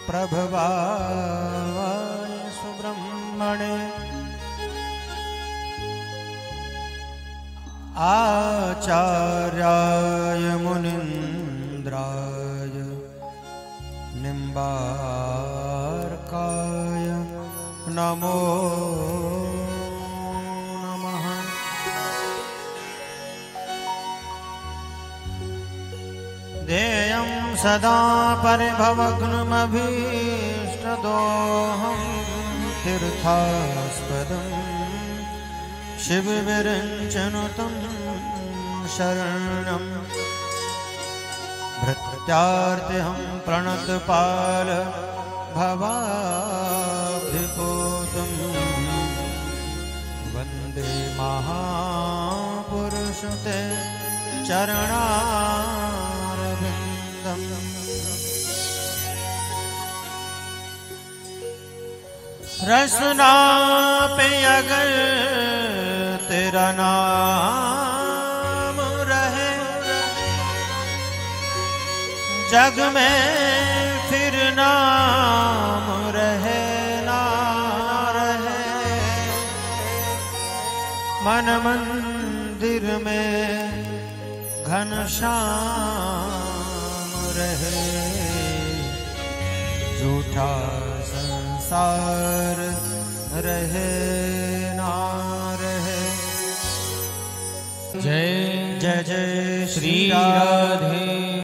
प्रभवाय सुब्रह्मणे आचार्याय मुनीन्द्राय निम्बार्काय नमो नमः। ध्येयं सदा परिभवग्नमभीष्टदोहं तीर्थास्पदं शिवविरञ्चनुतं शरणं भृत्यार्तिहं प्रणतपाल भवाब्धिपूतं वन्दे महापुरुषं ते चरणारविन्दम्। रसना पे अगर तेरा नाम रहे, जग में फिर नाम रहे ना रहे। मन मंदिर में घनश्याम रहे, झूठा संसार रहे ना रहे। जय जय जय श्री राधे